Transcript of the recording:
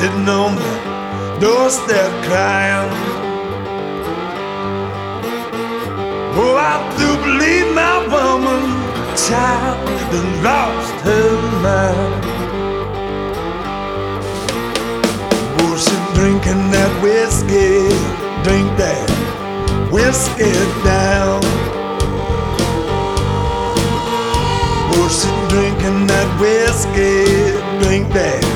sitting on the doorstep crying. Oh, I do believe my woman, child, has lost her mind. Oh, she's drinking that whiskey, drink that whiskey down. Oh, she's drinking that whiskey, drink that